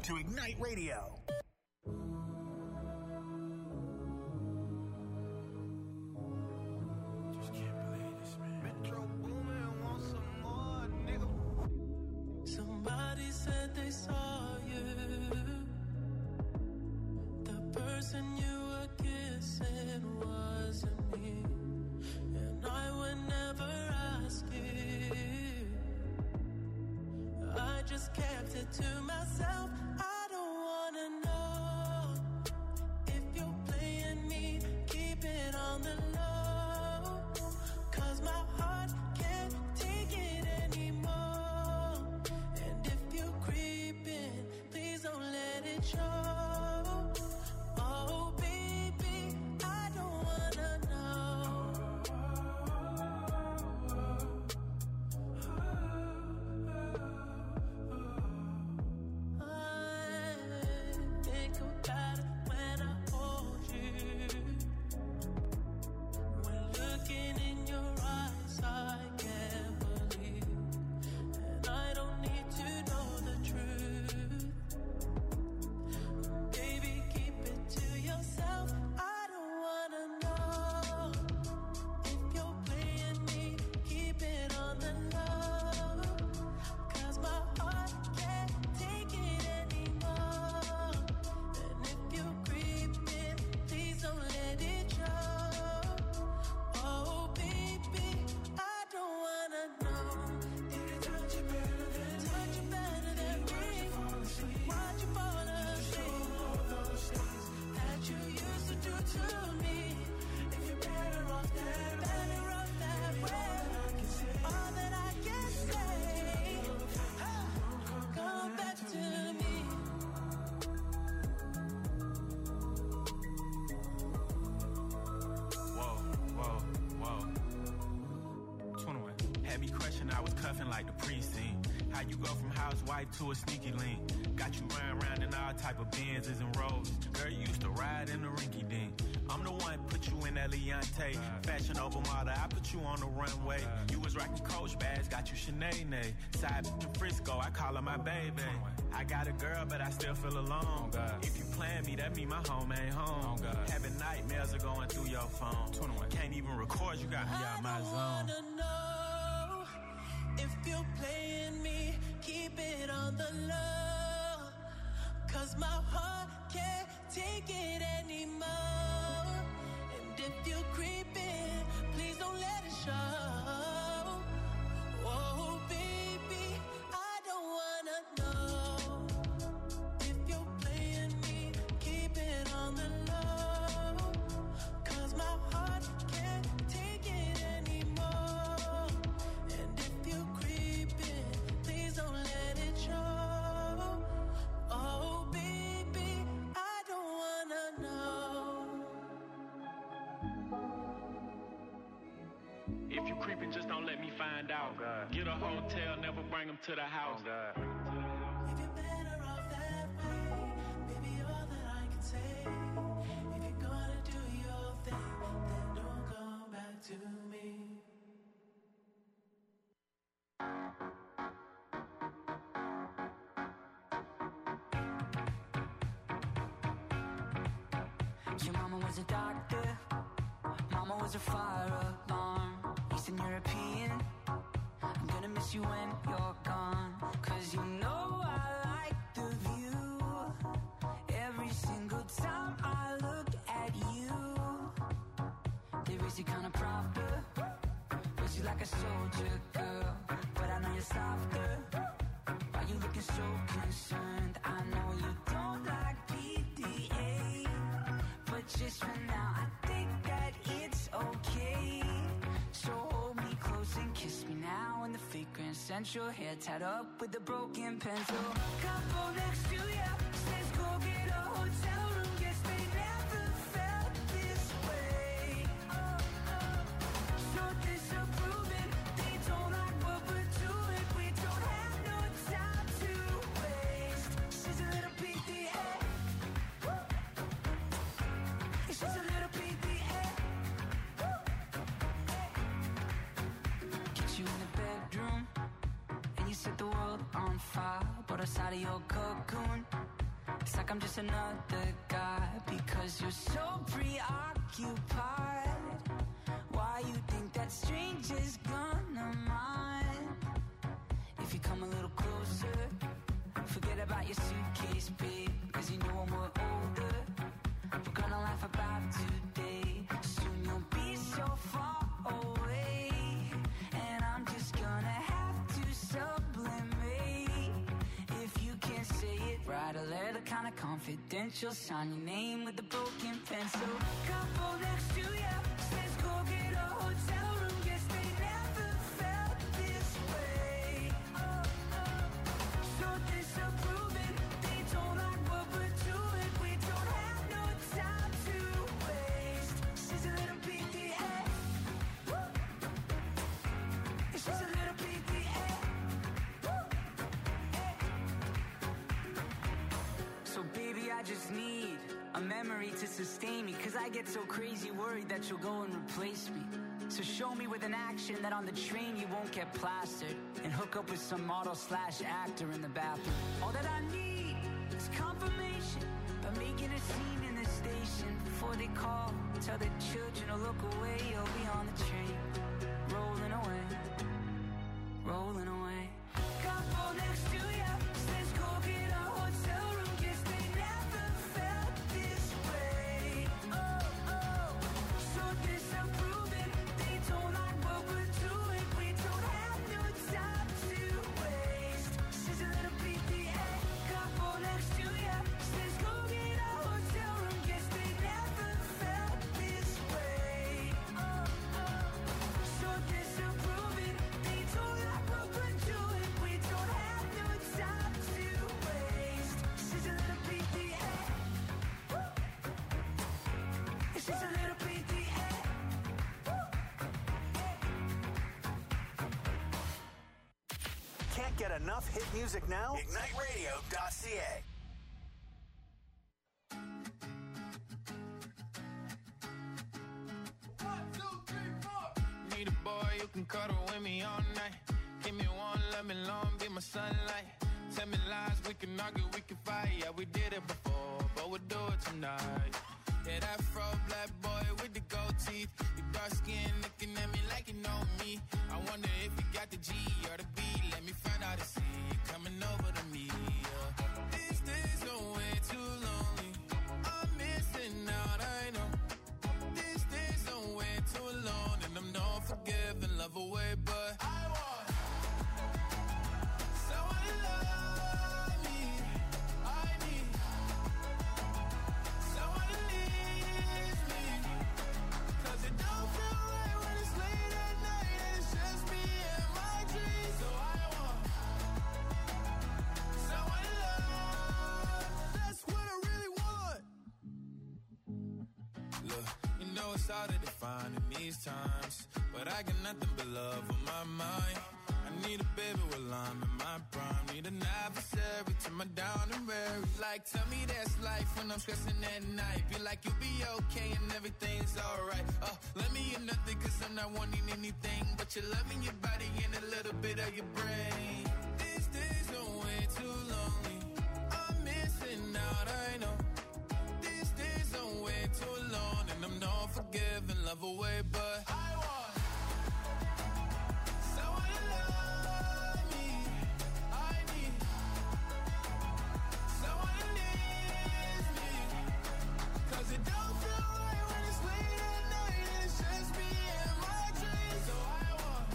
to Ignite Radio. Just can't believe this, man. Metro Boomin wants some more, nigga. Somebody said they saw you. The person you were kissing wasn't me. And I would never ask you. I just kept it to myself. I don't wanna know if you're playing me. Keep it on the low, 'cause my heart can't take it anymore. And if you're creeping, please don't let it show. Oh baby, I don't wanna know. I think about it when I hold you. When looking in your eyes, I can't believe. And I don't need to know the truth. Baby, keep it to yourself. I don't wanna know if you're playing me. Keep it on the low, 'cause my heart can't take it anymore. And if you're creeping, please don't let it show. Oh baby, I don't wanna know. Did it touch you better than me? Touch you better than me? Why'd you fall asleep? All those things that you used to do to me. If you're better off that way, all that I can say, come back to me. Whoa. 21. Had me crushing, I was cuffing like the precinct. How you go from housewife to a sneaky link? Got you running around in all type of Benzes and Rolls. Girl, you used to ride in the rinky dink. I'm the one put you in that Leontay. Fashion over model, I put you on the runway. You was rocking Coach bags, got you Sinead. Side to Frisco, I call her my baby. I got a girl, but I still feel alone. If you plan me, that mean my home ain't home. Having nightmares are going through your phone. 21. Can't even record, you got me out my zone. I don't wanna know if you're playing me. Keep it on the low, 'cause my heart can't take it anymore. And if you're creeping, please don't let it show. Oh baby, I don't wanna know if you're playing me. Keep it on the low, 'cause my heart can't take it anymore. And if you're creeping, please don't let it show. Oh baby, I don't wanna know. If you creeping, just don't let me find out. Get a hotel, never bring them to the house. If you're better off that way, baby, all that I can say. If you're gonna do your thing, then don't come back to me. Your mama was a doctor, mama was a fire alarm. Eastern European, I'm gonna miss you when you're gone. 'Cause you know I like the view. Every single time I look at you, they raise you kind of proper. Raise you like a soldier girl, but I know you're softer. Why you looking so concerned? I know you don't like PDA, but just for now I think that it's okay. So hold me close and kiss me now in the fragrance. Scent your hair tied up with a broken pencil. Couple next to ya, let's go get a hotel room. Guess they never felt this way. So disapproving, they don't like what we're doing. We don't have no time to waste. She's a little PDA. She's a little PDA. Get you in the bedroom and you set the world on fire. But outside of your cocoon, It's like I'm just another guy because you're so preoccupied. Why you think that stranger's gonna mind? If you come a little closer, forget about your suitcase, babe, cause you know when we're older, we're gonna laugh about today. Soon you'll be so far away, and I'm just gonna have to sublimate. If you can't say it, write a letter kinda confidential, sign your name with a broken pencil. Couple next to ya, let's go get a hotel room. Guess they never felt this way. So disapproving, they don't like what we're doing. We don't have no time to waste. She's a little PDA. Woo. She's a little PDA. Woo. Hey. So baby, I just need a memory to sustain me, cause I get so crazy worried that you'll go and replace me. So show me with an action that on the train you won't get plastered, and hook up with some model/actor in the bathroom. All that I need is confirmation by making a scene in the station. Before they call, tell the children to look away. You'll be on the train, rolling away, rolling away. Couple next to ya, let's go get a hotel room. Guess they never felt this way. So disapproving, they don't like what we're doing. We don't have no time to waste. She's a little PDA. Couple next to ya, let's go get a hotel room. Guess they never felt this way. So disapproving, they don't like what we're doing. We don't have no time to waste. She's a little PDA. She's a little PDA. Can't get enough hit music now? IgniteRadio.ca. Need a boy you can cuddle with me all night. Give me one, let me long, be my sunlight. Tell me lies, we can argue, we can fight. Yeah, we did it before, but we'll do it tonight. Yeah, that fro black boy with the gold teeth. Your dark skin looking at me like you know me. I wonder if you got the G or the B. Let me find out and see you coming over to me. Yeah. These days are way too lonely. I'm missing out, I know. These days are way too alone, and I'm not forgiving, love away, but I want someone to love me. I need someone to leave me, cause it don't feel right when it's late at night and it's just me and my dreams. So I want someone to love. That's what I really want. Look, you know it's hard to define in these times, but I got nothing but love on my mind. I need a baby while I'm in my prime. Need an adversary to my down and weary. Like, tell me that's life when I'm stressing at night. Be like, you'll be okay and everything's alright. Let me in nothing cause I'm not wanting anything but your love in your body and a little bit of your brain. These days are way too lonely. I'm missing out, I know. These days are way too alone, and I'm not forgiving, love away, but I want someone to love me. I need someone to leave me, cause it don't feel right when it's late at night and it's just me and my dreams. So I want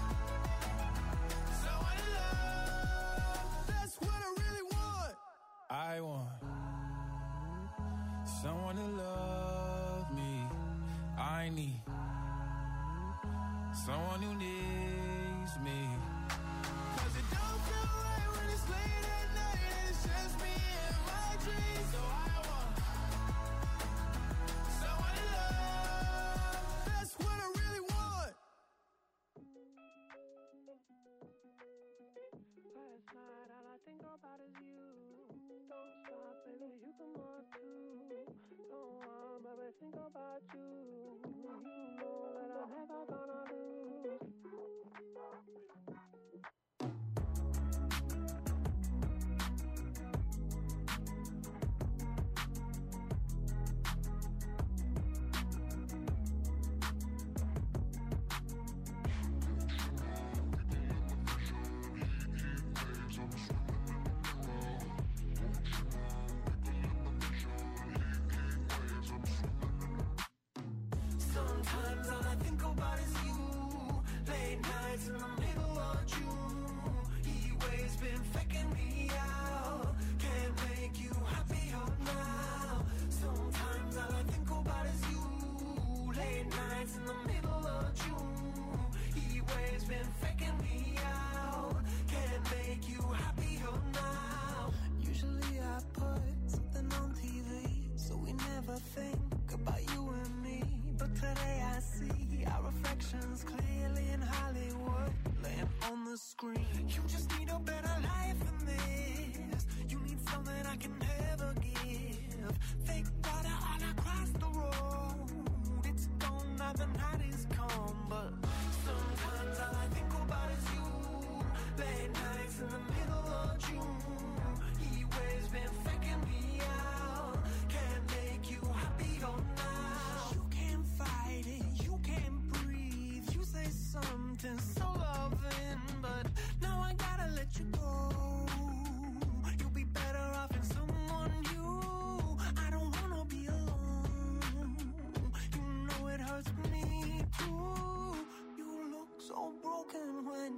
someone to love. That's what I really want. I want someone to love me. I need someone who needs me, cause it don't feel right when it's late at night and it's just me and my dreams. So I want someone to love. That's what I really want. Last night all I think about is you. Don't stop, baby, you can walk too. Don't want, baby, think about you. You know that I'm never gonna lose.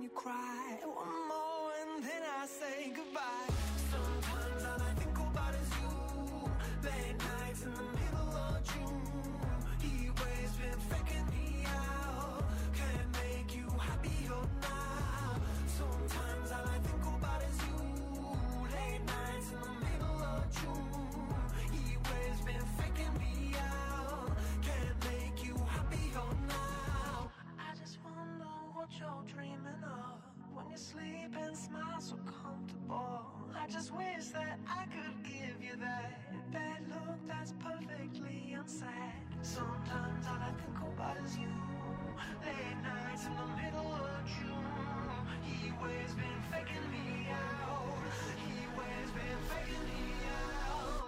you cry. One more and then I say goodbye. Sometimes all I think about is you. Late nights in the middle of June. He always been faking me out. Can't make you happier now. Sometimes all I think about is you. Late nights in the middle of June. He always been faking me out. Can't make you happier now. I just wonder what you're dreaming of when you sleep and smile so comfortable. I just wish that I could give you that look that's perfectly unsaid. Sometimes all I think about is you. Late nights in the middle of June. He always been faking me out. He always been faking me out.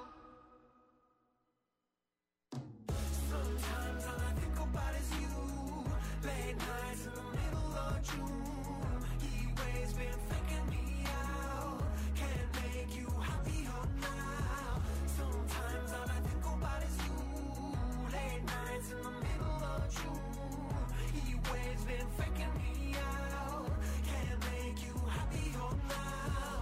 Sometimes all I think about is you. Late nights in the middle of June. He always been faking me out. Can't make you happier now. Sometimes all I think about is you. Late nights in the middle of June. He always been faking me out. Can't make you happier now.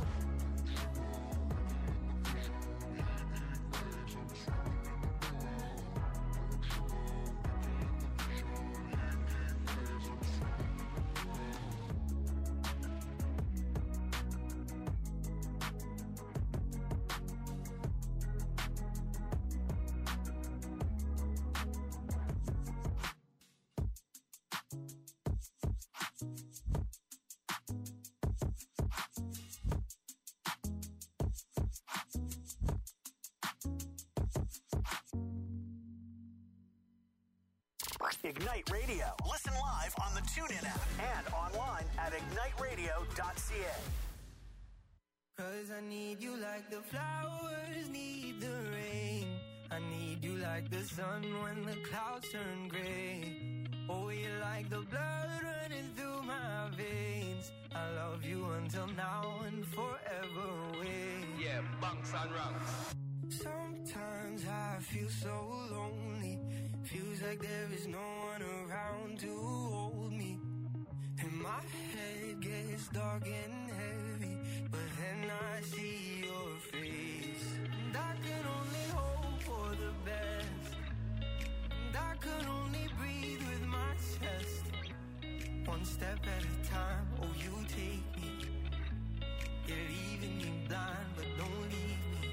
Ignite Radio. Listen live on the TuneIn app and online at igniteradio.ca. Cause I need you like the flowers need the rain. I need you like the sun when the clouds turn gray. Oh, you're like the blood running through my veins. I love you until now and forever away. Yeah, bunks and ranks. Sometimes I feel so lonely. Feels like there is no one around to hold me. And my head gets dark and heavy, but then I see your face. And I can only hope for the best. And I can only breathe with my chest. One step at a time, oh you take me. You're leaving me blind, but don't leave me.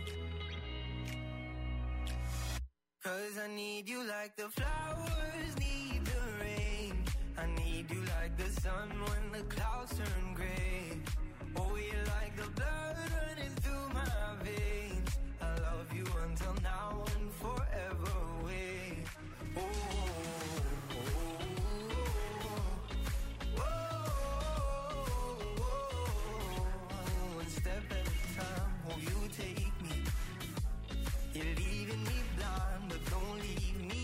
Cause I need you like the flowers need the rain. I need you like the sun when the clouds turn gray. Oh, you're like the blood running through my veins. I love you until now and forever away. Oh, oh, oh, oh, oh. One step at a time, oh, you take me. You're leaving me blind, but don't leave me.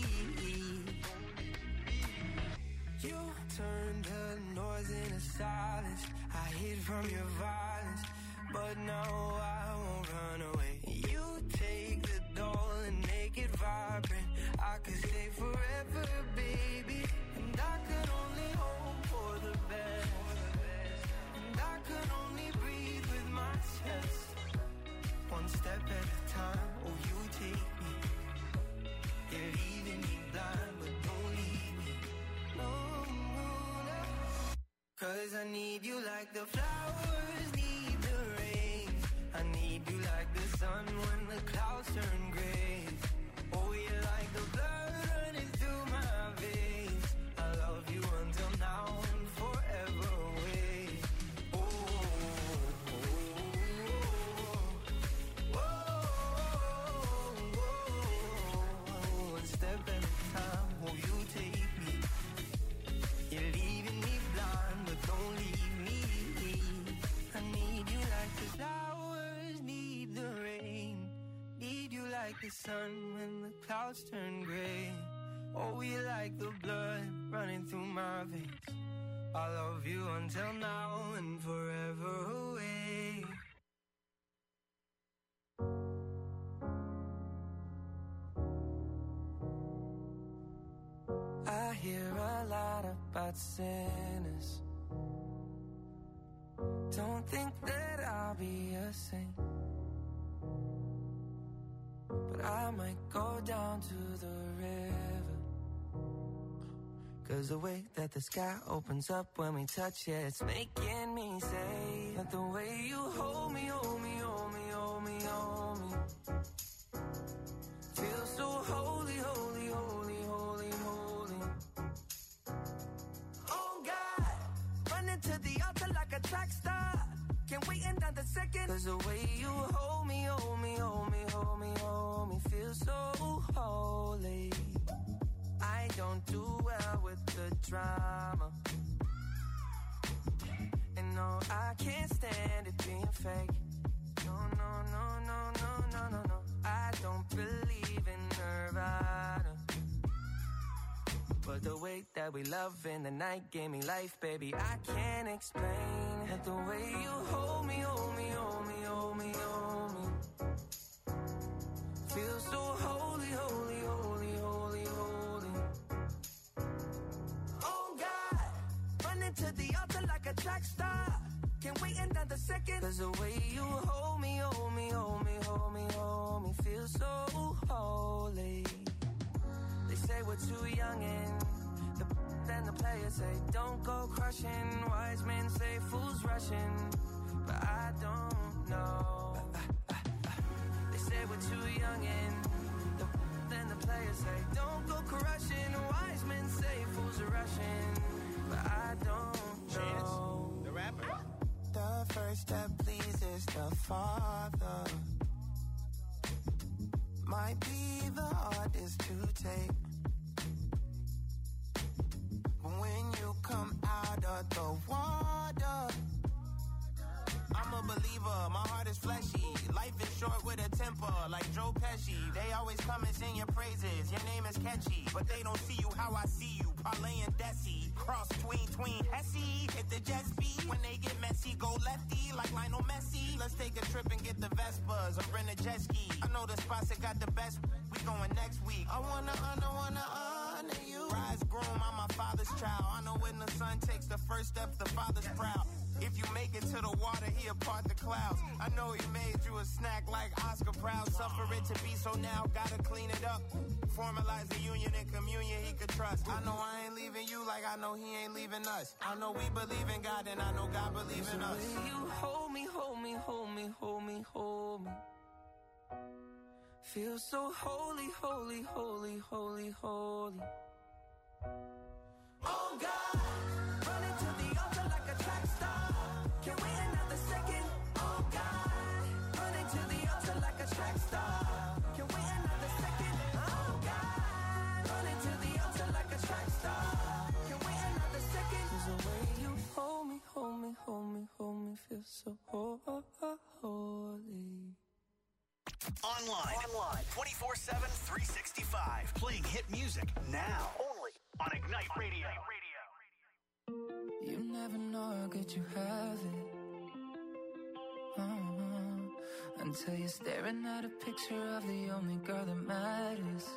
You turned the noise into silence. I hid from your violence, but now I won't run away. You take the doll and make it vibrant. I could stay forever, baby. And I could only hope for the best. And I could only breathe with my chest. One step at a time, oh you take me. You're leaving me blind, but don't leave me. No, no, no. Cause I need you like the flowers need the rain. I need you like the sun when the clouds turn gray. Oh, you're like the blood running through my veins. I love you until now and forever away. Oh, oh, oh, oh, oh, oh. One step at a time, oh you take me. You're leaving me blind, but don't leave me. I need you like the flowers need the rain. Need you like the sun when the clouds turn gray. Oh, you like the blood running through my veins. I love you until now and forever away. I hear a lot about sinners, think that I'll be a saint, but I might go down to the river. 'Cause the way that the sky opens up when we touch it, it's making me say that the way you hold me, hold me, hold me, hold me, hold me, feels so holy, holy, holy, holy, holy. Oh God, running to the altar like a track star. Can't wait another second. 'Cause the way you hold me, hold me, hold me, hold me, hold me, feels so holy. I don't do well with the drama, and no, I can't stand it being fake. No, no, no, no, no, no, no, no. I don't believe in Nirvana, but the way that we love in the night gave me life, baby. I can't explain that the way you hold me, hold me, hold me, hold me, hold me, feels so holy, holy, holy, holy, holy. Oh God, running to the altar like a track star. Can't wait another second. 'Cause the way you hold me, hold me, hold me, hold me, hold me, feels so holy. They say we're too young and then the players say don't go crushing. Wise men say fools rushing, but I don't know. They say we're too young and then the players say don't go crushing. Wise men say fools are rushing, but I don't know. The rapper. The first step pleases the Father, might be the hardest to take. When you come out of the water, I'm a believer, my heart is fleshy. Life is short with a temper, like Joe Pesci. They always come and sing your praises, your name is catchy, but they don't see you how I see you. Parlay and Desi, cross tween Hesse. Hit the jet speed, when they get messy, go lefty like Lionel Messi. Let's take a trip and get the Vespas, or rent a jet ski. I know the spots that got the best, we going next week. I wanna honor you. Rise groom, I'm my father's child. I know when the son takes the first step, the father's proud. If you make it to the water, he'll part the clouds. I know he made you a snack like Oscar Proud. Suffer it to be so now, gotta clean it up. Formalize the union and communion he could trust. I know I ain't leaving you like I know he ain't leaving us. I know we believe in God and I know God believes in us. You hold me, hold me, hold me, hold me, hold me. Feel so holy, holy, holy, holy, holy. Oh God, running to the altar like a track star. Can't wait another second. Oh God, running to the altar like a track star. Can't wait another second. Oh God, running to the altar like a track star. Can't wait another second. 'Cause the way you hold me, hold me, hold me, hold me, feel so holy. Online 24/7, 365. Playing hit music now. Only on Ignite Radio. You never know how good you have it, until you're staring at a picture of the only girl that matters.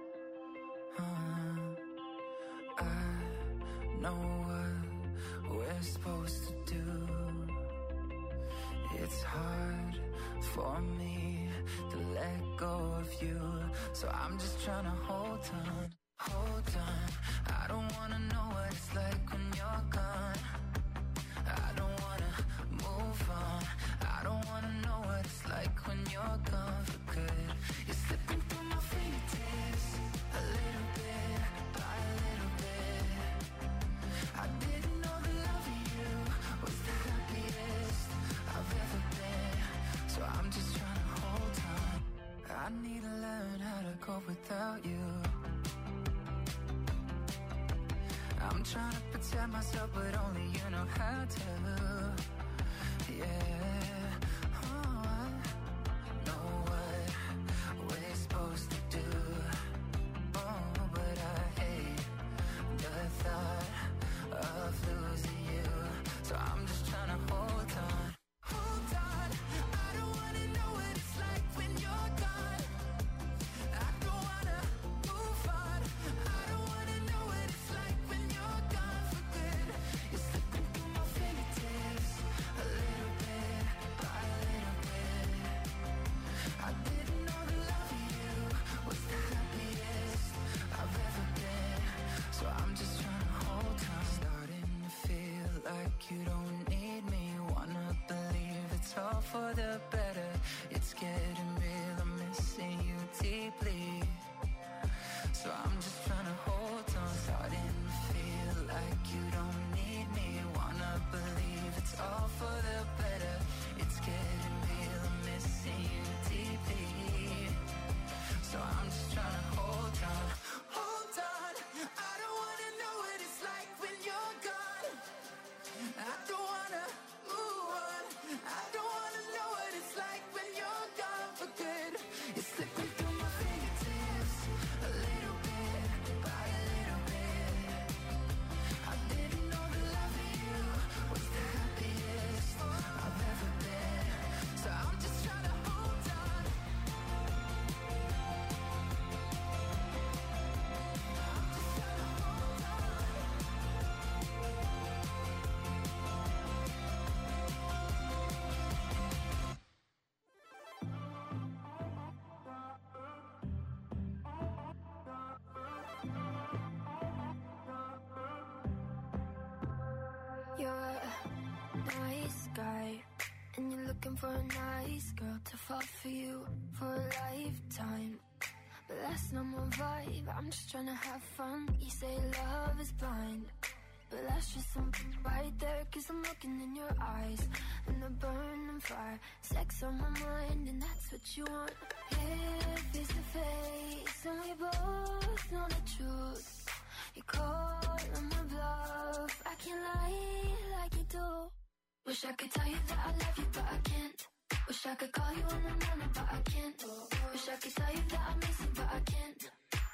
I know what we're supposed to do. It's hard for me to let go of you, so I'm just trying to hold on. I don't wanna know what it's like when you're gone. I don't wanna move on. I don't wanna know what it's like when you're gone for good. You're slipping through my fingertips, a little bit by a little bit. I didn't know the love of you was the happiest I've ever been, so I'm just trying to hold on. I need to learn how to cope without you. I'm trying to protect myself, but only you know how to. Yeah, oh, I know what we're supposed to do. Oh, but I hate the thought of losing you, so I'm just trying to hold on. Hold on, I don't wanna know what it's like when you're gone. I don't wanna move on. I don't wanna know what it's like when you're gone for good. You're slipping through my fingertips. for the better. It's getting real, I'm missing you deeply. So I'm just trying to hold on, starting to feel like you don't need me. Wanna believe it's all for the better. It's getting real, I'm missing you deeply. So I'm just trying to hold on. Hold on, I don't wanna know what it's like when you're gone. I don't wanna move on. I don't wanna know what it's like when you're gone for good. It's slipping through my fingertips, a little bit, by a little bit. I didn't know the love of you was the happiest I've ever been. So I'm just trying to hold on. You're a nice guy, and you're looking for a nice girl to fall for you for a lifetime. But that's not my vibe, I'm just trying to have fun. You say love is blind, but that's just something right there. Cause I'm looking in your eyes, and the burning fire. Sex on my mind, and that's what you want. Here, face to face, and we both know the truth. You call on my bluff, I can't lie like you do. Wish I could tell you that I love you, but I can't. Wish I could call you in the morning, but I can't. Wish I could tell you that I miss you, but I can't.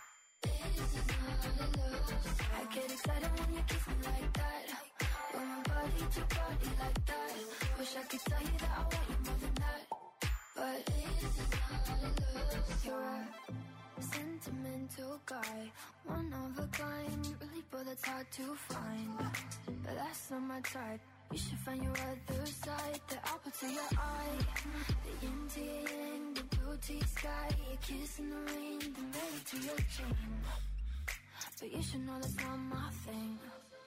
This is not love. I get excited when you kiss me like that. When my body to body like that. Wish I could tell you that I want you more than that. But this is not love. You're a sentimental guy, one of a kind, really, but that's hard to find. But that's not my type. You should find your other side, the apple to your eye, the yin to your yang, the blue to your sky, a kiss in the rain, the melody to your chain. But you should know that's not my thing.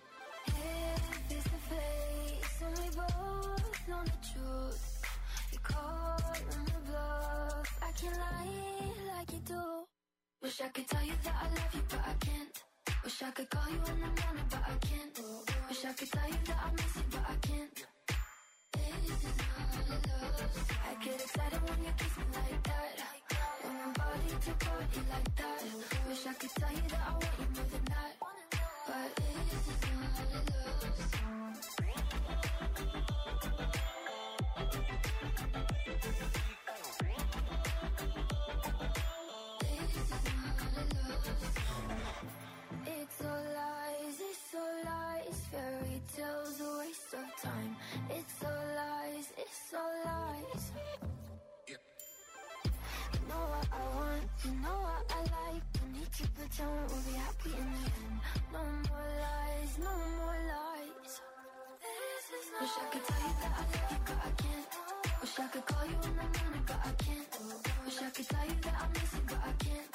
Here, face to face, and we both know the truth. You call on the bluff, I can't lie like you do. Wish I could tell you that I love you, but I can't. Wish I could call you in the morning, but I can't. Wish I could tell you that I miss you, but I can't. This is not love. I get excited when you kiss me like that. When my body to body like that. Wish I could tell you that I want you more than that. But this is not love. It's all lies, fairy tales, a waste of time. It's all lies, it's all lies. You know what I want, you know what I like. Don't need to pretend we'll be happy in the end. No more lies, no more lies. Wish I could tell you that I love you, but I can't. Wish I could call you in the morning, but I can't. Wish I could tell you that I miss you, but I can't.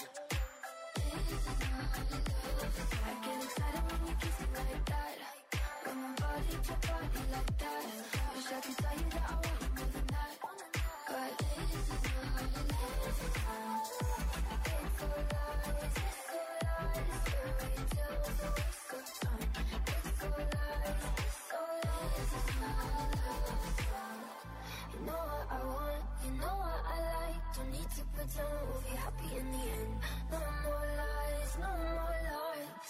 I get excited when you kiss me like that. When my body to body like that. Wish I could tell you that I want you more than that. But this is not love. It's all lies, fairy tales, a waste of time. It's all lies, it's not love. You know what I want, you know what I like. Don't need to pretend we'll be happy in the end. No more lies, no more lies.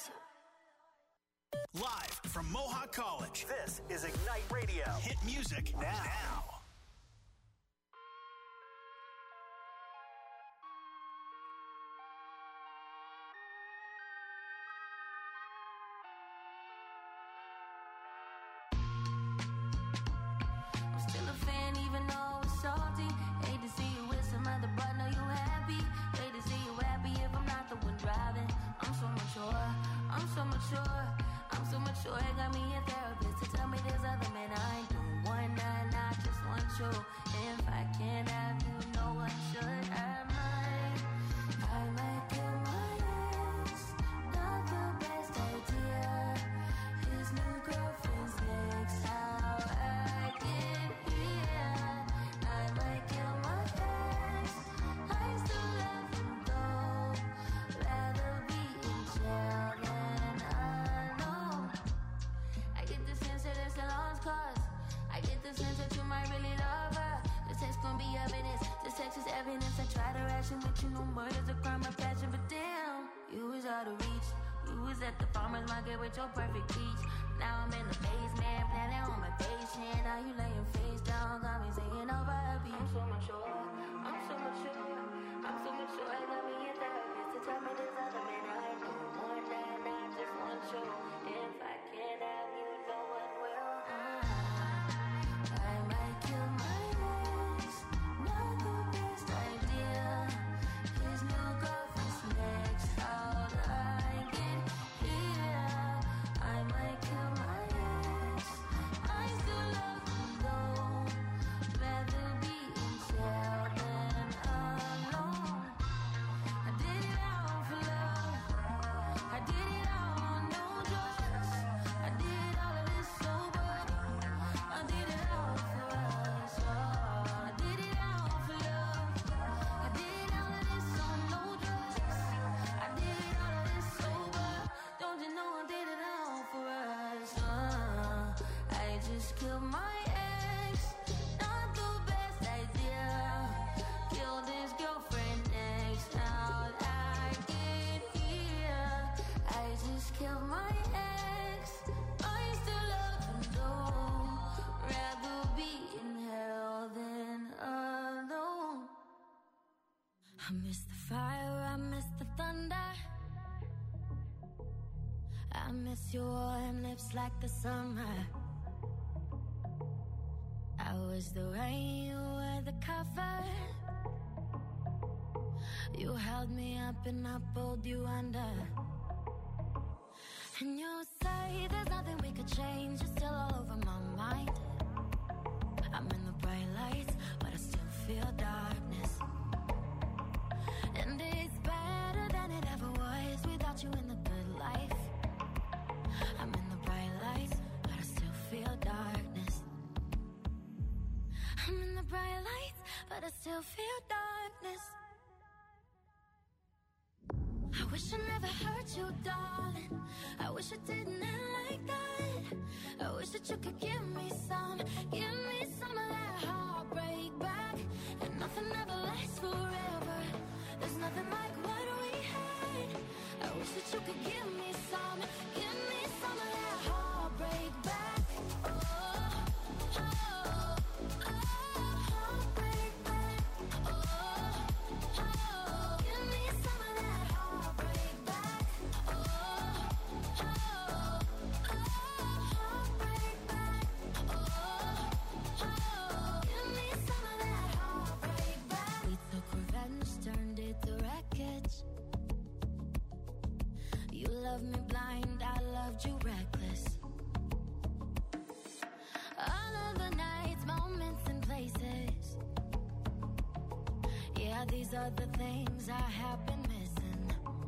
Live from Mohawk College, this is Ignite Radio. Hit music now. I'm still a fan even though it's salty. Hate to see you with some other, but know you happy. Hate to see you happy if I'm not the one driving. I'm so mature, I'm so mature, I'm so mature. It got me a therapist to tell me there's other men I ain't doing one night, I just want at the farmer's market with your perfect peach. Now I'm in the basement, planning on my patient. Now you laying face down, got me singing over a beat. I'm so mature, I'm so mature, I'm so mature. I got me in therapist to tell me there's other men I know more than I just want you. If I can't have you, no one will. I might kill my ex, not the best idea. His new girlfriend's next, how'd I get here? I might kill my ex, I still love him though. Rather be in jail than alone. I did it all for love, I did it all on no drugs. I did all of this sober, I did it all for us. I did it all for love, I did all of this on no drugs. I did all of this sober, don't you know I did it all for us. I just killed my ex, not the best idea. Killed his girlfriend next, how'd I get here? I just killed my ex, I still love him though. Rather be in hell than alone. I miss the fire, I miss the thunder. I miss your warm lips like the summer. I was the rain, you were the cover. You held me up and I pulled you under. And you say there's nothing we could change, you're still all over my mind. I'm in the bright lights, but I still feel darkness. And it's better than it ever was without you in the good life. I'm in the bright lights, but I still feel darkness. I'm in the bright lights, but I still feel darkness. I wish I never hurt you, darling. I wish I didn't end like that. I wish that you could give me some of that heartbreak back. And nothing ever lasts forever. There's nothing like what we had. I wish that you could give me some of that heartbreak back. Heartbreak back. Give me some of that heartbreak back. Heartbreak back. Give me some of that heartbreak back. We took revenge, turned it to wreckage. You loved me blind, I loved you reckless. All of the nights, moments and places. Yeah, these are the things I have been missing.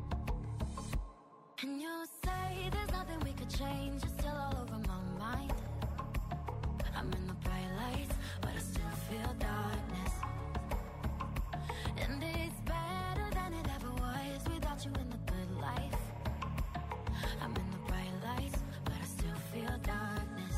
And you say there's nothing we could change, you're still all over my mind. I'm in the bright lights, but I still feel darkness. And it's better than it ever was without you in the good life. I'm in the bright lights, but I still feel darkness.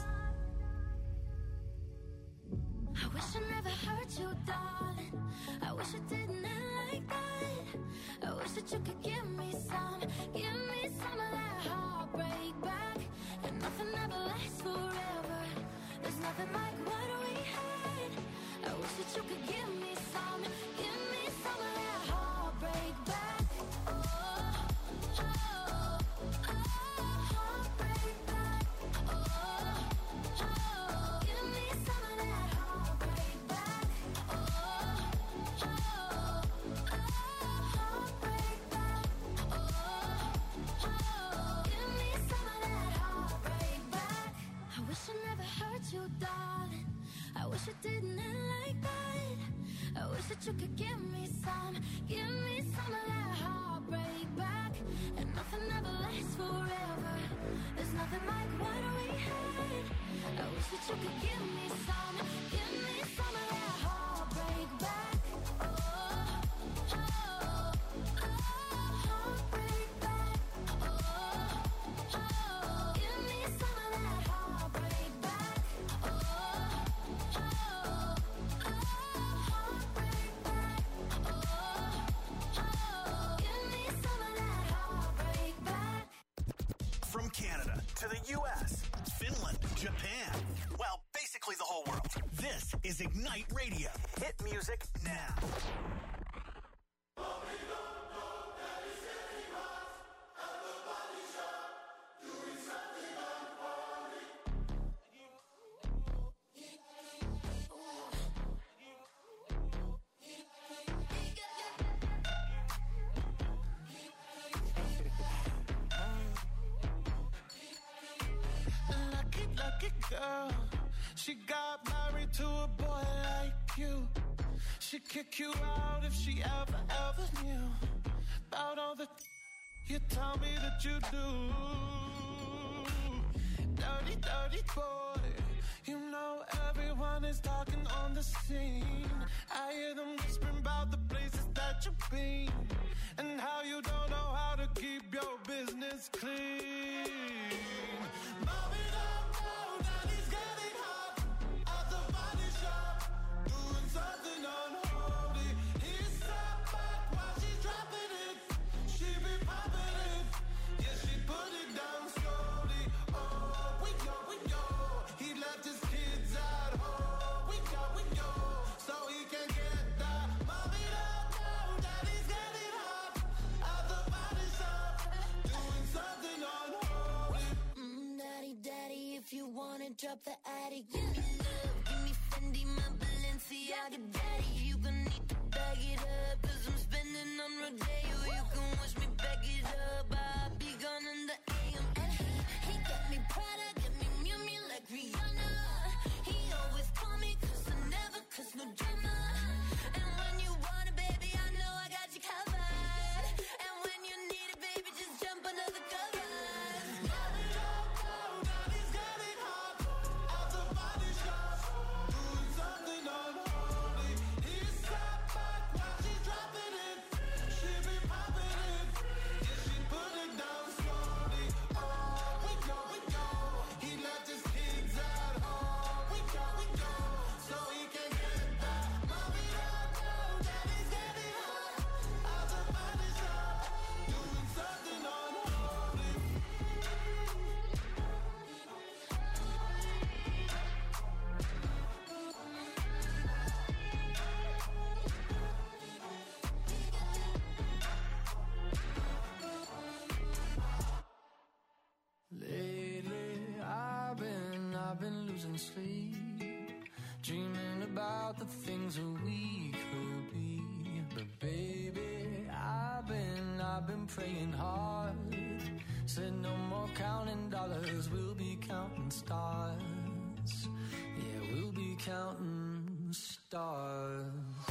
I wish I never hurt you, darling. I wish it didn't end like that. I wish that you could give me some of that heartbreak back. And nothing ever lasts forever. There's nothing like what we had. I wish that you could give me some of that heartbreak back. Heartbreak back. Give me some of that heartbreak back. Heartbreak back. Give me some of that heartbreak back. I wish I never hurt you, darling. I wish it didn't end like that. I wish that you could give me some of that heartbreak back. And nothing ever lasts forever. There's nothing like what we had. I wish that you could give me some of that heartbreak back. Heartbreak back. Give me some of that heartbreak back. Heartbreak back. Japan. Well, basically the whole world. This is Ignite Radio. Hit music now. Girl, she got married to a boy like you. She'd kick you out if she ever knew about all the you tell me that you do. Dirty, dirty boy. You know everyone is talking on the scene. I hear them whispering about the places that you've been and how you don't know how to keep your business clean. Mom, it up. If you wanna drop the attic, give me love, give me Fendi, my Balenciaga daddy. You gon' need to bag it up, cause I'm spending on Rodeo. You can wish me back it up, I'll be gone in the AM. And he got me Prada, got me Miu Miu like Rihanna. He always call me cause I never cause no drama. And when you want it, baby, I know I got you covered. And when you need it, baby, just jump under the covers. Sleep, dreaming about the things that we could be. But baby, I've been praying hard. Said no more counting dollars, we'll be counting stars. Yeah, we'll be counting stars.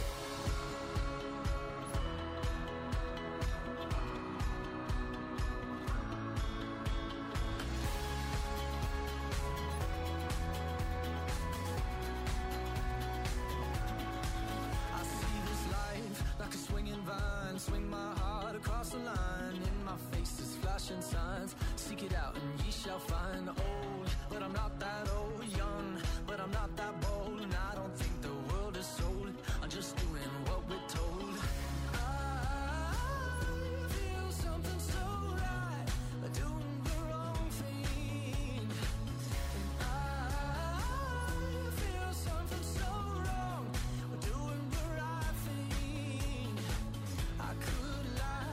Swing my heart across the line. In my face is flashing signs. Seek it out and ye shall find. Old, but I'm not that old. Young, but I'm not that bold. And I don't think the world is sold. I'm just doing what we're told. I feel something so right, doing the wrong thing. And I feel something so wrong, doing the right thing. I could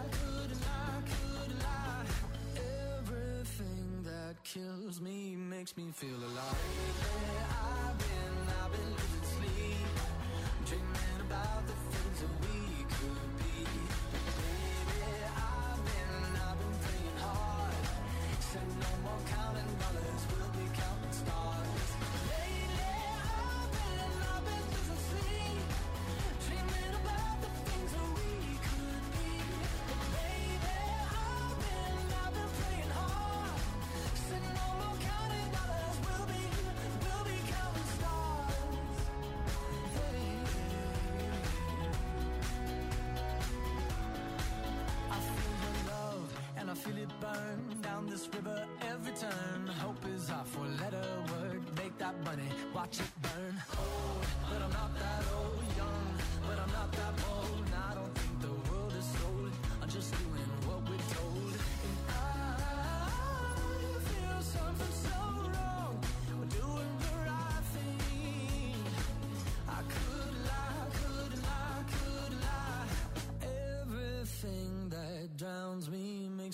lie. Everything that kills me makes me feel alive. I've been losing sleep, dreaming about the things that we could be. Baby, I've been praying hard. Said no more counting dollars, we'll be counting stars. Lately, I've been losing sleep, dreaming about the things that we could be. But baby, I've been praying hard. Said no more counting dollars, we'll be counting stars. Hey. I feel the love and I feel it burn down this river every turn. Hope is our four-letter word. Make that money, watch it burn. Old, but I'm not that old. Young, but I'm not that bold. And I don't think the world is sold. I'm just doing what we're told. And I feel something so wrong. We're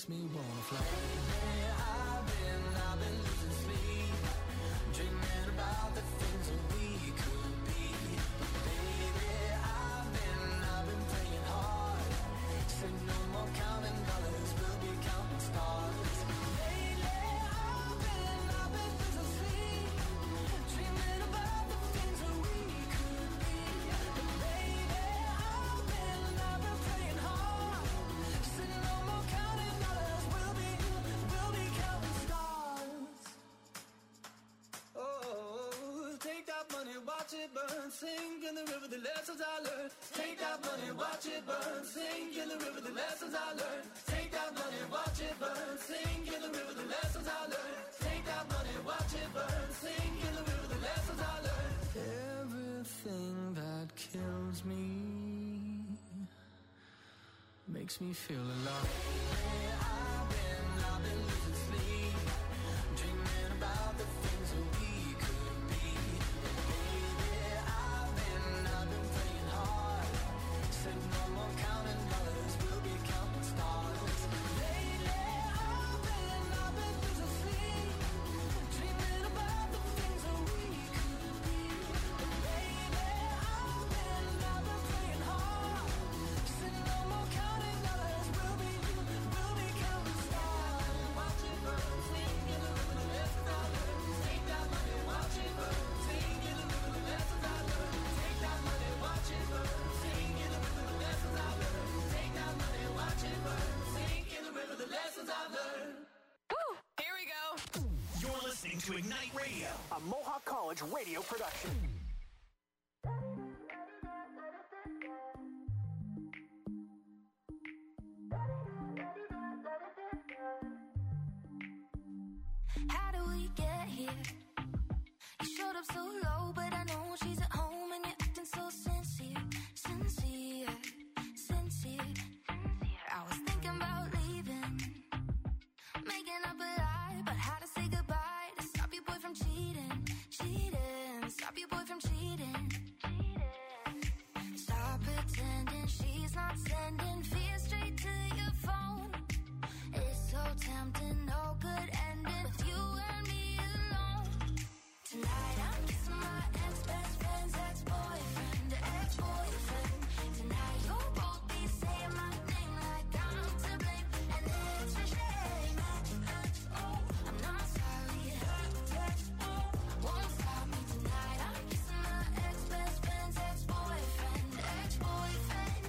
makes me wanna fly. Lately I've been losing sleep, dreaming about the things that we could be. But baby, I've been praying hard. Said no more counting dollars, we'll be counting stars. Lately I've been losing sleep, dreaming about the things that we could be. But baby, I've been praying hard. Said no more counting dollars, we'll be counting stars. Oh, take that money, watch it burn, sink in the river, the lessons I learned. Take that money, watch it burn, sink in the river, the lessons I learned. Take that money, watch it burn, sink in the river, the lessons I learned. Take that money, watch it burn, sink in the river, the lessons I learned. Everything that kills me makes me feel alive. I've been losing sleep, dreaming about the things that we could be. Baby, I've been praying hard. Said no more counting dollars, we'll be counting stars. Lately, I've been losing sleep, dreaming about the things that we could be. Baby, I've been praying hard. Said no more counting dollars, we'll be counting stars. Watch it burn, sing in the river, the lessons I learned. Take that money, watch it burn, sing in the river, the lessons I learned. Take that money, watch it burn, sing in the river, the lessons I learned. Take that money, watch it burn, sing in the river, the lessons I learned. Here we go. You're listening to Ignite Radio, a Mohawk College radio production. How do we get here? You showed up so low, but I know she's at home and you're acting so sincere. I was thinking about leaving, making up a lie about how to say goodbye to stop your boy from cheating. Stop your boy from cheating. Stop pretending she's not sending fear straight to your phone. It's so tempting, no good ending with you and me alone. Tonight I'm kissing my ex-best friend's ex-boyfriend, ex-boyfriend. Tonight you'll both be saying my name like I'm to blame, and it's a shame. I'm not sorry, won't stop me tonight. I'm kissing my ex-best friend's ex-boyfriend, ex-boyfriend.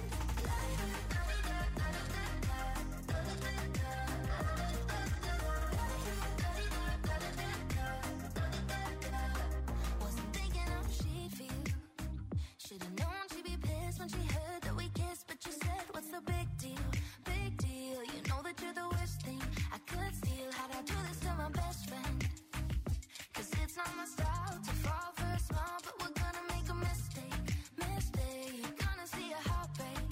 Wasn't thinking how she'd feel. Should've known she'd be pissed when she heard that we kissed, but you said, what's the big deal? Big deal. You know that you're the worst thing I could steal. How'd I do this to my best friend? 'Cause it's not my style to fall for a smile, but we're gonna make a mistake. Gonna see a heartbreak.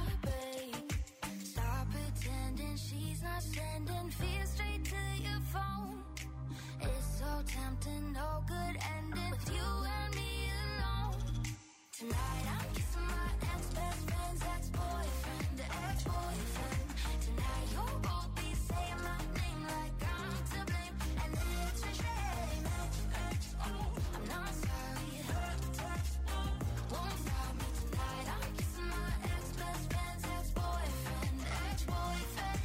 Stop pretending she's not sending fear straight to your phone. It's so tempting, no good ending with you and me alone. Tonight I'm kissing my ex-best friend's ex-boyfriend, ex-boyfriend. Tonight you'll both be saying my name like I'm to blame, and it's a shame. I'm not sorry, won't stop me tonight. I'm kissing my ex-best friend's ex-boyfriend, ex-boyfriend.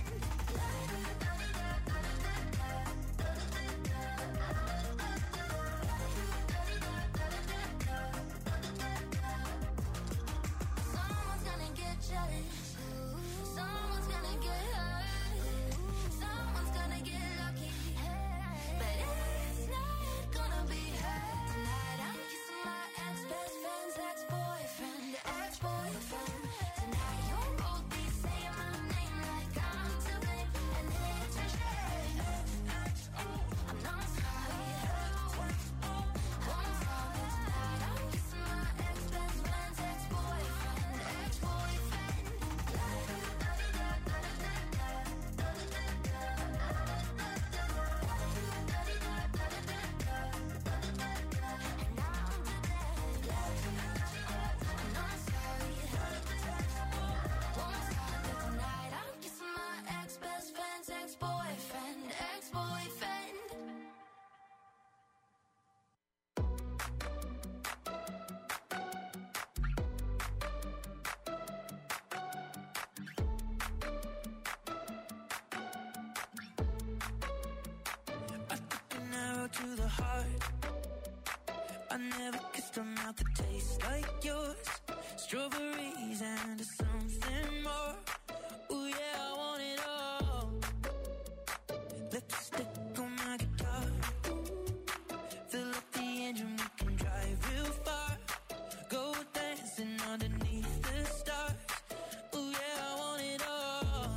I never kissed a mouth that tastes like yours. Strawberries and something more. Ooh yeah, I want it all. Lipstick on my guitar. Fill up the engine, we can drive real far. Go dancing underneath the stars. Ooh yeah, I want it all.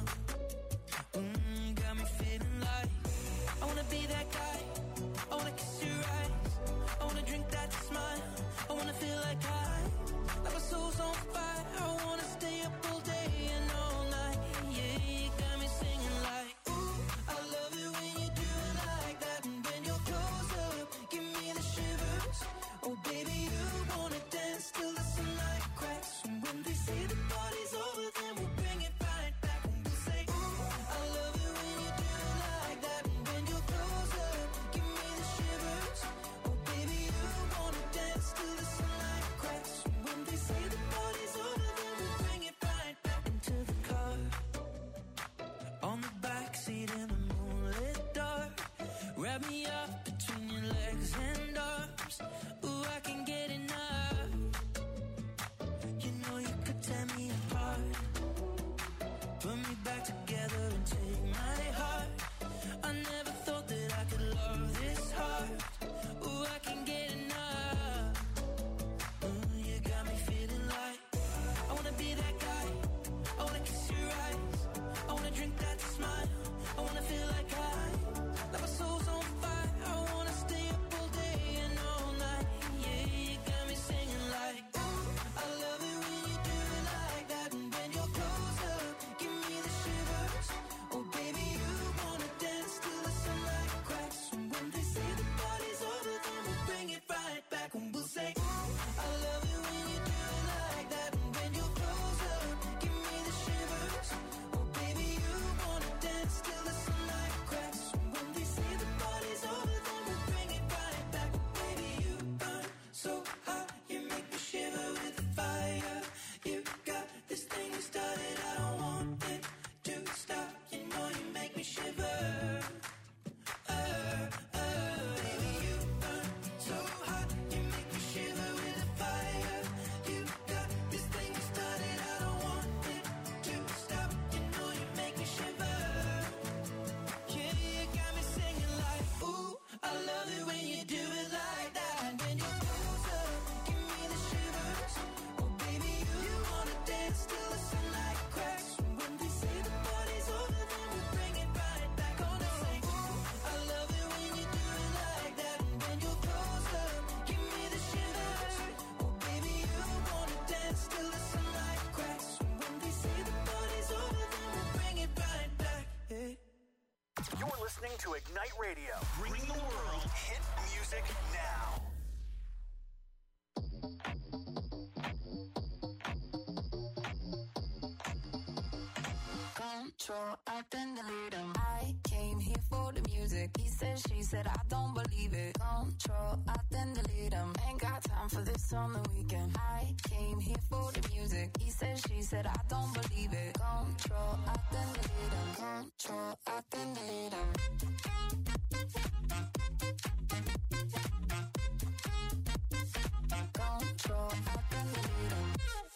Got me feeling like I wanna be that guy. I wanna kiss your eyes. I wanna drink that smile. I wanna feel like like my soul's on fire. I wanna stay up all day and all night. Yeah, you got me singing like, ooh, I love it when you do it like that. And when you're close up, give me the shivers. Oh baby, you wanna dance till the sunlight cracks. And when they say the party's over, then we'll bring it right back. And we'll say, ooh, I love it when you do it like that. And when you're close up, give me the shivers. Oh baby, you wanna dance till the sunlight cracks. When they say the party's over, then we'll bring it right back into the car. On the backseat in the moonlit dark. Wrap me up between your legs and arms. Ooh, I can get enough. You know you could tear me apart. Put me back together and take my heart. I never thought that I could love this hard. Ooh, I can get enough. You got me feeling like I wanna be that guy. I wanna kiss your eyes. I wanna drink that smile. I wanna feel like like my soul's on fire. I wanna stay up all day and all night. Yeah, you got me singing like, ooh, I love it when you do it like that. And when you're close up, give me the shivers. Oh baby, you wanna dance till the sunlight cracks. And when they say the party's over, then we'll bring it right back. And we'll say, ooh, I love it when you do it like that. And when you're close up, give me the shivers. Oh baby, you wanna dance till the sunlight cracks. And when they say the party's over, then we'll bring it right back. Baby, you burn so hot, you make me shiver with the fire. You got this thing you started, I don't want it to stop. You know you make me shiver. Baby, you burn so hot, you make me shiver with the fire. You got this thing you started, I don't want it to stop. You know you make me shiver. Yeah, you got me singing like, ooh, I love it when you do it like that. And when you're close up, give me the shivers. Oh baby, you wanna dance till the sunlight cracks. And when they say the party's over, then we'll bring it right back. Gonna say, ooh, I love it when you do it like that. And when you're close up, give me the shivers. Oh baby, you wanna dance till the sunlight cracks. And when they say the party's over, then we'll bring it right back. Yeah. You're listening to Ignite Radio, bringing the world hit music now. Control, I then delete him. I came here for the music. He said, she said, I don't believe it. Control, I then delete him. Ain't got time for this on the weekend. I came here for the music. He said, she said, I don't believe it. Control, I then delete him. Control, I then delete him. Control, I then delete him.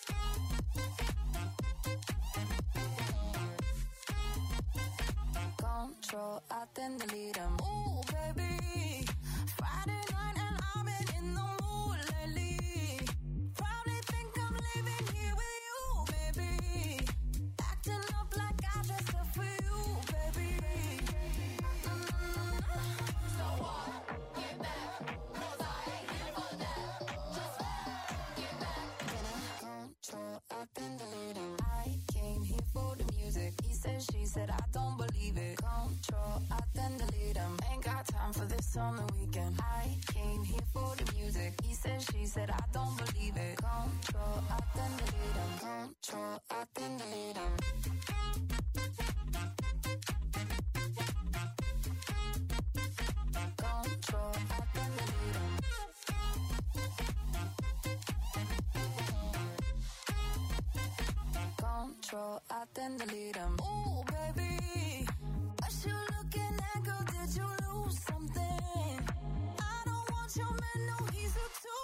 Control, I then delete him. Ooh, baby, Friday night and I've been in the mood lately. Probably think I'm leaving here with you, baby. Acting up like I dressed up for you, baby. So what? Get back, 'cause I ain't here for that. Just get back. Control, I then delete him. I came here for the music. He said, she said, I don't believe it. Control, I then delete him. Ain't got time for this on the weekend. I came here for the music. He said, she said, I don't believe it. Control, I then delete him. Control, I then delete him. Control, I then delete him. Control, I then delete him. Ooh, baby, what you looking at, girl? Did you lose something? I don't want your man, no, he's a tool.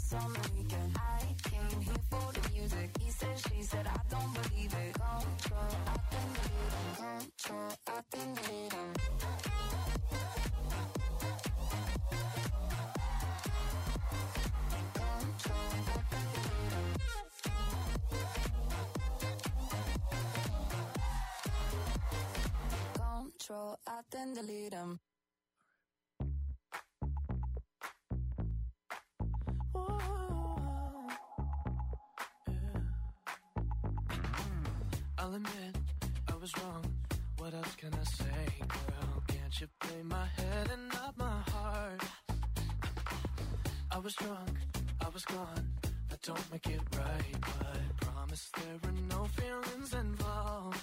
dance on the weekend. I came here for the music. He said, she said, I don't believe it. Control, I think the rhythm. Control, I think the rhythm. Control, I then delete them. I'll admit, I was wrong. What else can I say, girl? Can't you play my head and not my heart? I was drunk, I was gone. That don't make it right, but promise there were no feelings involved.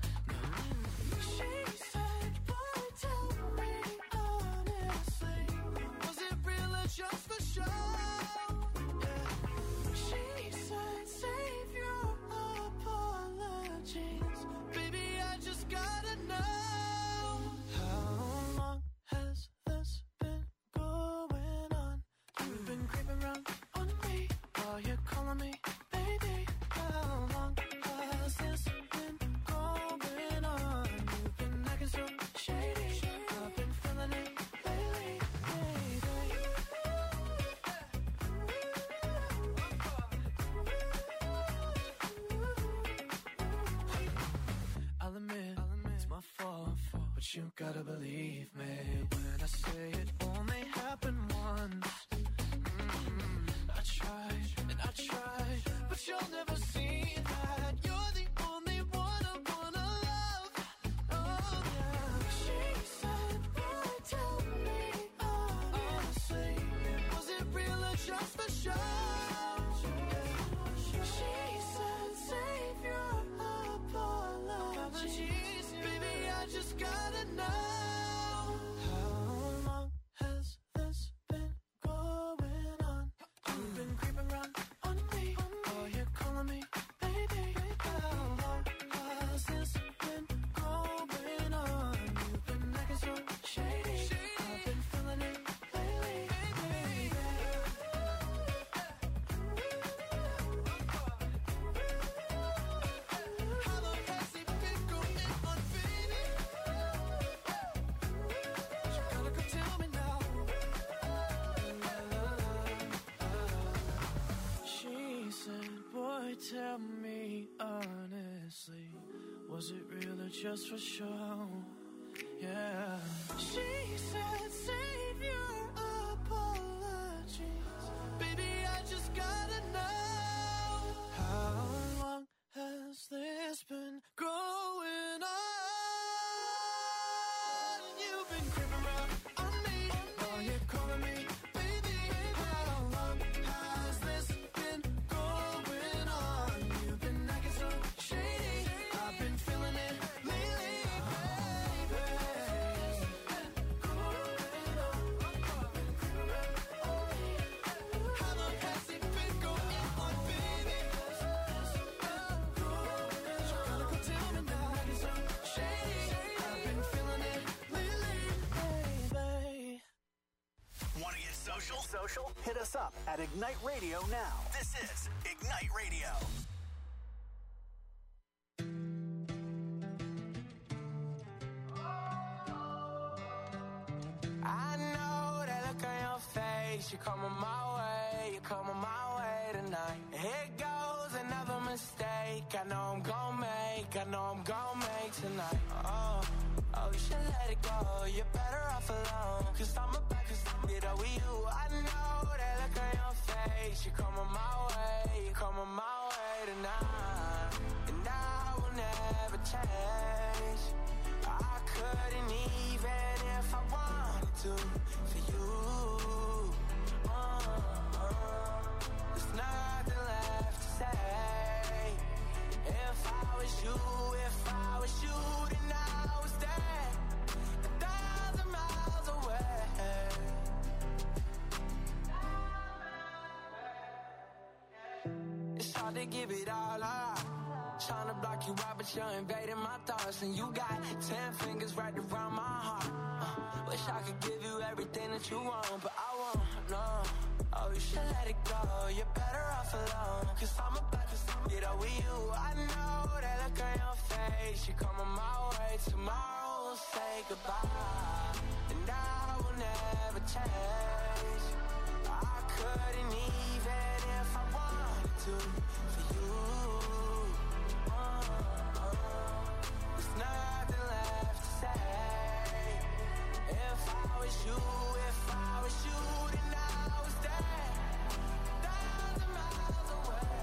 She said, boy, tell me honestly, was it real or just for show? Yeah. She said, save your apologies. Baby, I just gotta know. How long has this been going on? You've been creeping around on me while you're calling me baby. How long has this been going on? You've been acting so shady. I've been feeling it lately, baby. I'll admit, it's my fault, but you gotta believe me when I say it only happened once. I tried and I tried, but you'll never see that. You're the only one I wanna love. Oh yeah. She said, boy, tell me honestly, was it real or just for show? She said, save your apologies. Baby, I just gotta know. How long has this been going on? You've been creeping around on me while you're calling me baby. How long has this been going on? You've been acting so shady. I've been feeling it lately, baby. How long has it been going on, baby? You gotta go tell me now. She said, boy, tell me honestly, was it real or just for show? Yeah. She said, save your apologies. Baby, I just gotta know. How long has this been going on? You've been creeping around on me while you're calling me baby. How long has this been going on? You've been acting so shady. I've been feeling it lately, baby. How long has it been going on, baby? You gotta go tell me now. Acting so shady. I've been feeling it lately, baby. Want to get social? Hit us up at Ignite Radio now. This is Ignite Radio. I know that look on your face. You're coming my way, you're coming my way tonight. Here goes another mistake. I know I'm gon' make tonight. Oh, you should let it go. You're better off alone. Cause I'm about to get over you. I know that look on your face. You're coming my way tonight. And I will never change. I couldn't even if I wanted to for you. There's nothing left to say. If I was you, then I was there 1,000 miles away. It's hard to give it all up. Trying to block you out, but you're invading my thoughts. And you got 10 fingers right around my heart. Wish I could give you everything that you want, but I won't, no. Oh, you should let it go. go, you're better off alone. Cause I'm about to get over you. I know that look on your face. You're coming my way. Tomorrow we'll say goodbye, and I will never change. I couldn't even if I wanted to for you. There's nothing left to say. If I was you, then I was there, 1,000 miles away.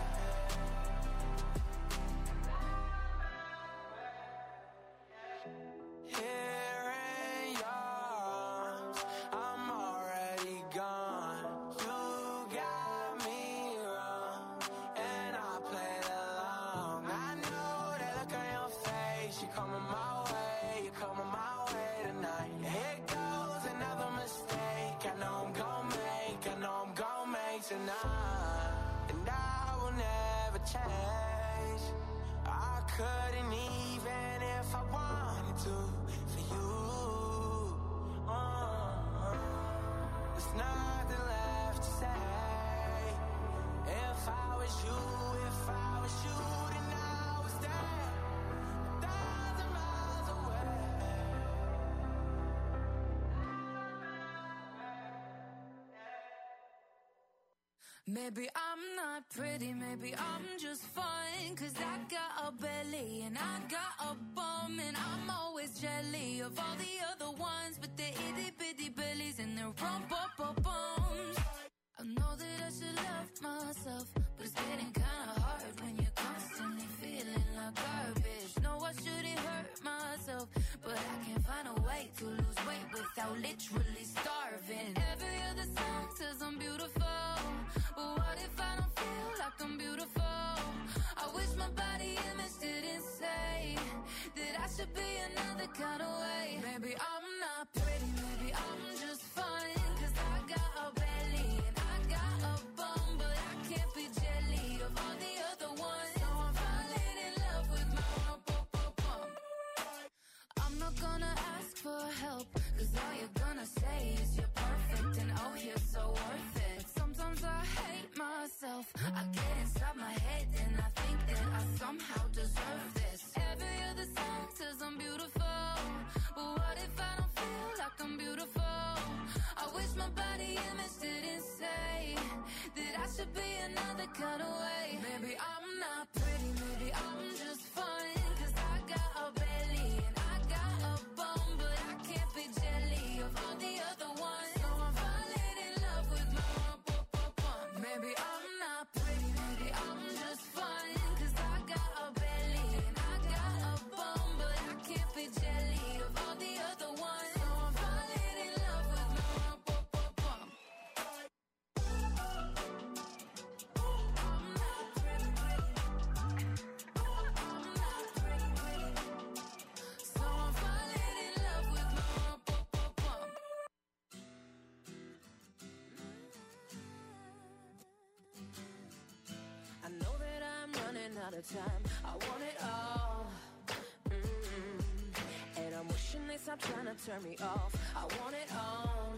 Here in your arms, I'm already gone. You got me wrong, and I played along. I know that look on your face. You're coming my way, you're coming my way tonight. Here goes another mistake. I know I'm gon' make tonight, and I will never change. I couldn't even if I wanted to for you. There's nothing left to say. If I was you, then I was there, 1,000 miles away. Maybe I'm not pretty, maybe I'm just fine. Cause I got a belly and I got a bum, and I'm always jelly of all the other ones with their itty bitty bellies and their rump-up-bums. I know that I should love myself, but it's getting kinda hard when you're constantly feeling like garbage. No, I shouldn't hurt myself, but I can't find a way to lose weight without literally starving. Every other song says I'm beautiful, but what if I don't feel like I'm beautiful? I wish my body image didn't say that I should be another kind of way. Maybe I'm not pretty, maybe I'm just fine. Cause I got a belly and I got a bum, but I can't be jelly of all the other ones. So I'm falling in love with my rump-up-up-bum. I'm not gonna ask for help, cause all you're gonna say is you're perfect and oh, you're so worth it. Sometimes I hate myself, I get inside my head and I think that I somehow deserve this. Every other song says I'm beautiful, but what if I don't feel like I'm beautiful? I wish my body image didn't say that I should be another kind of way. Maybe I'm not pretty, maybe I'm just fine. Cause I got a belly and I got a bum, but I can't be jelly of all the other ones. So I'm falling in love with my rump-up-up-bum. Maybe I'm not pretty, maybe I'm just fine. Cause I got a belly and I got a bum, but I can't be jelly of all the other ones. So I'm falling in love with my rump-up-up-bum. I'm not pretty, I'm not pretty, so I'm falling in love with my rump-up-up-bum. I know that I'm running out of time. I want it all. And I'm wishing they stop trying to turn me off. I want it all.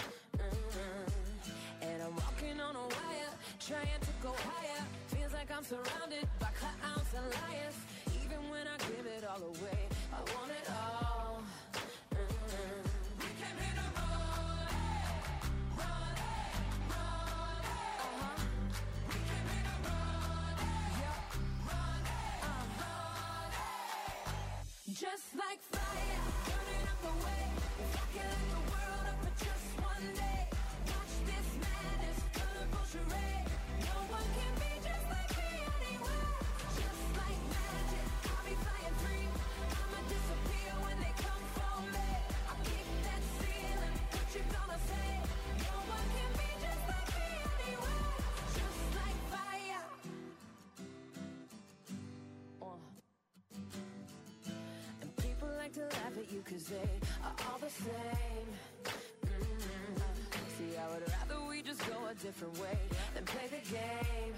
And I'm walking on a wire, trying to go higher. Feels like I'm surrounded by clowns and liars. Even when I give it all away, I want it all. We came here to run, run, run. We came here to run, run, run. Just like fire, burning up the way. If I can light the world up for just one day, watch this madness, colorful charade. No one can be just like me anywhere. Just like magic, I'll be flying free. I'ma disappear when they come for me. I'll kick that ceiling, what you gonna say? No one can be just like me anywhere. Just like fire. And people like to laugh at you cause they are all the same. See, I would rather we just go a different way than play the game.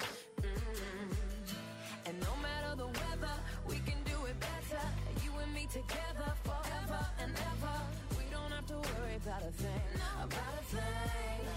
And no matter the weather, we can do it better. You and me together forever and ever. We don't have to worry about a thing, about a thing.